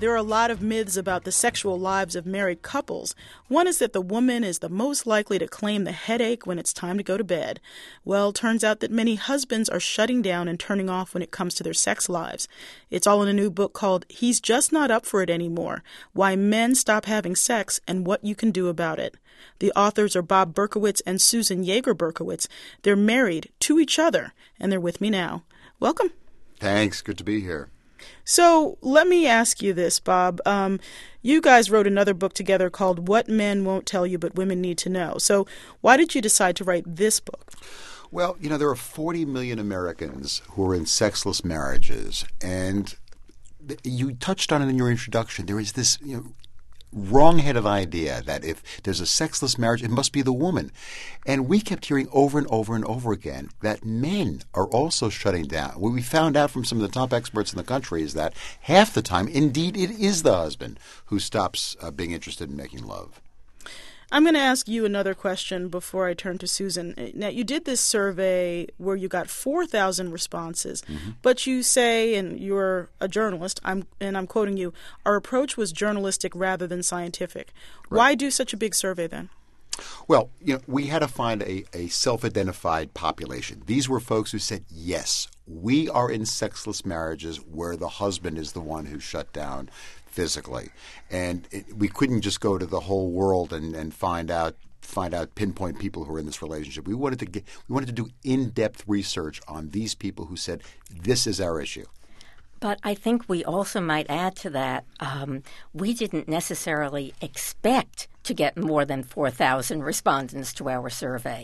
there are a lot of myths about the sexual lives of married couples. One is that the woman is the most likely to claim the headache when it's time to go to bed. Well, turns out that many husbands are shutting down and turning off when it comes to their sex lives. It's all in a new book called He's Just Not Up for It Anymore: Why Men Stop Having Sex and What You Can Do About It. The authors are Bob Berkowitz and Susan Yeager Berkowitz. They're married to each other, and they're with me now. Welcome. Thanks. Good to be here. So let me ask you this, Bob. You guys wrote another book together called What Men Won't Tell You But Women Need to Know. So why did you decide to write this book? Well, there are 40 million Americans who are in sexless marriages. And you touched on it in your introduction. There is this wrong-headed idea that if there's a sexless marriage, it must be the woman. And we kept hearing over and over and over again that men are also shutting down. What we found out from some of the top experts in the country is that half the time, indeed, it is the husband who stops being interested in making love. I'm going to ask you another question before I turn to Susan. Now, you did this survey where you got 4,000 responses, but you say, and you're a journalist, I'm quoting you, our approach was journalistic rather than scientific. Right. Why do such a big survey then? Well, we had to find a self-identified population. These were folks who said, yes, we are in sexless marriages where the husband is the one who shut down physically. And we couldn't just go to the whole world and find out pinpoint people who are in this relationship. We wanted to do in-depth research on these people who said, this is our issue. But I think we also might add to that, we didn't necessarily expect to get more than 4,000 respondents to our survey.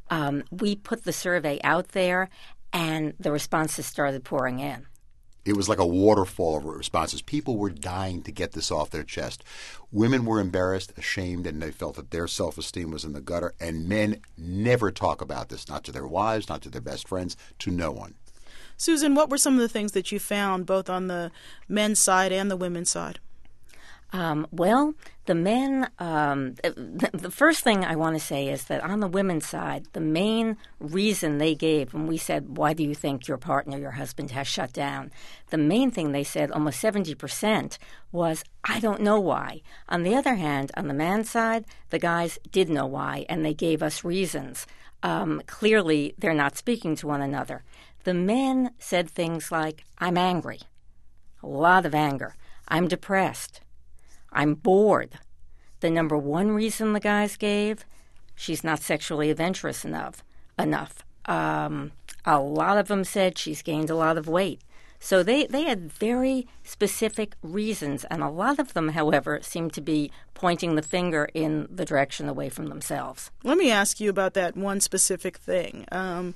We put the survey out there, and the responses started pouring in. It was like a waterfall of responses. People were dying to get this off their chest. Women were embarrassed, ashamed, and they felt that their self-esteem was in the gutter. And men never talk about this, not to their wives, not to their best friends, to no one. Susan, what were some of the things that you found both on the men's side and the women's side? Well, the men, the first thing I want to say is that on the women's side, the main reason they gave when we said, why do you think your partner, your husband has shut down? The main thing they said, almost 70%, was, I don't know why. On the other hand, on the man's side, the guys did know why, and they gave us reasons. Clearly, they're not speaking to one another. The men said things like, I'm angry, a lot of anger. I'm depressed. I'm bored. The number one reason the guys gave, she's not sexually adventurous enough. A lot of them said she's gained a lot of weight. So they had very specific reasons, and a lot of them, however, seemed to be pointing the finger in the direction away from themselves. Let me ask you about that one specific thing.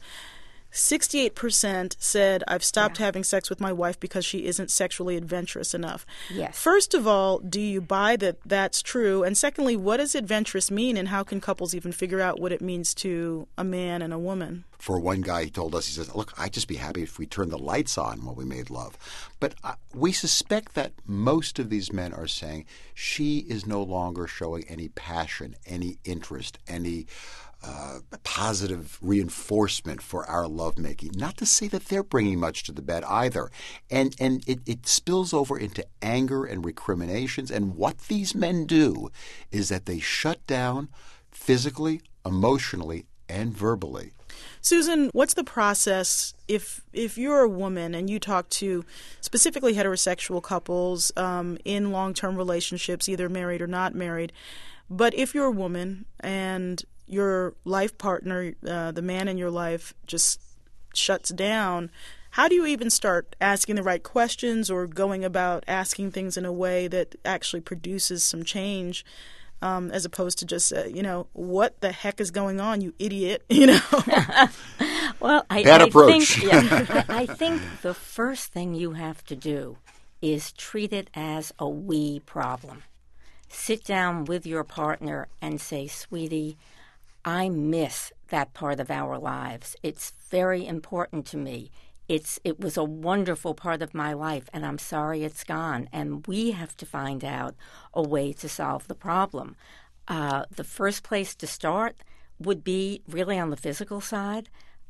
68% said, I've stopped having sex with my wife because she isn't sexually adventurous enough. Yes. First of all, do you buy that that's true? And secondly, what does adventurous mean, and how can couples even figure out what it means to a man and a woman? For one guy, he told us, he says, look, I'd just be happy if we turned the lights on while we made love. But we suspect that most of these men are saying she is no longer showing any passion, any interest, any positive reinforcement for our lovemaking. Not to say that they're bringing much to the bed either. And it spills over into anger and recriminations. And what these men do is that they shut down physically, emotionally, and verbally. Susan, what's the process if you're a woman and you talk to specifically heterosexual couples in long-term relationships, either married or not married, but if you're a woman and your life partner, the man in your life, just shuts down, how do you even start asking the right questions or going about asking things in a way that actually produces some change, as opposed to just, what the heck is going on, you idiot, Well, I think the first thing you have to do is treat it as a we problem. Sit down with your partner and say, sweetie, I miss that part of our lives. It's very important to me. It was a wonderful part of my life, and I'm sorry it's gone. And we have to find out a way to solve the problem. The first place to start would be really on the physical side.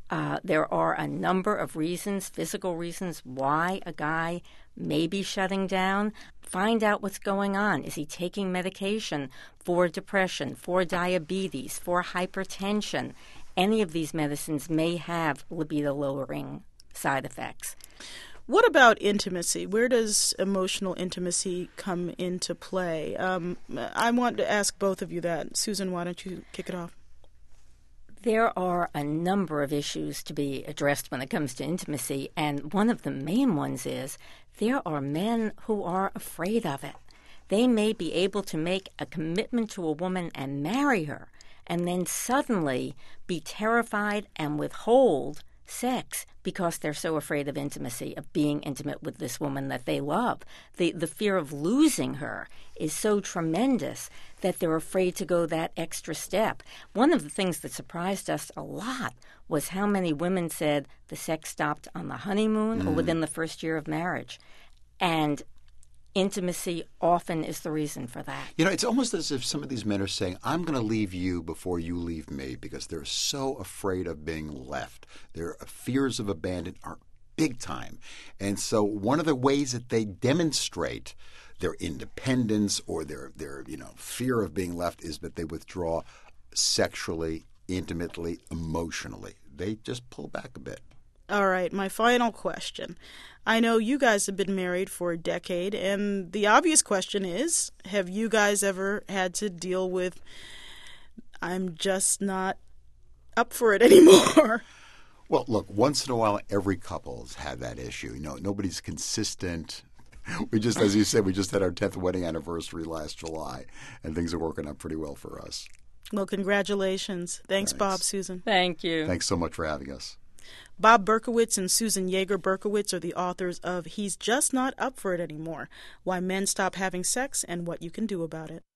There are a number of reasons, physical reasons, why a guy may be shutting down. Find out what's going on. Is he taking medication for depression, for diabetes, for hypertension? Any of these medicines may have libido-lowering side effects. What about intimacy? Where does emotional intimacy come into play? I want to ask both of you that. Susan, why don't you kick it off? There are a number of issues to be addressed when it comes to intimacy, and one of the main ones is there are men who are afraid of it. They may be able to make a commitment to a woman and marry her, and then suddenly be terrified and withhold sex because they're so afraid of intimacy, of being intimate with this woman that they love. The fear of losing her is so tremendous that they're afraid to go that extra step. One of the things that surprised us a lot was how many women said the sex stopped on the honeymoon or within the first year of marriage. And intimacy often is the reason for that. You know, it's almost as if some of these men are saying, I'm going to leave you before you leave me, because they're so afraid of being left. Their fears of abandon are big time. And so one of the ways that they demonstrate their independence or their fear of being left is that they withdraw sexually, intimately, emotionally. They just pull back a bit. All right, my final question. I know you guys have been married for a decade, and the obvious question is, have you guys ever had to deal with, I'm just not up for it anymore? Well, look, once in a while, every couple's had that issue. You know, nobody's consistent. We just, as you said, we just had our 10th wedding anniversary last July, and things are working out pretty well for us. Well, congratulations. Thanks, Bob, Susan. Thank you. Thanks so much for having us. Bob Berkowitz and Susan Yeager Berkowitz are the authors of He's Just Not Up for It Anymore: Why Men Stop Having Sex and What You Can Do About It.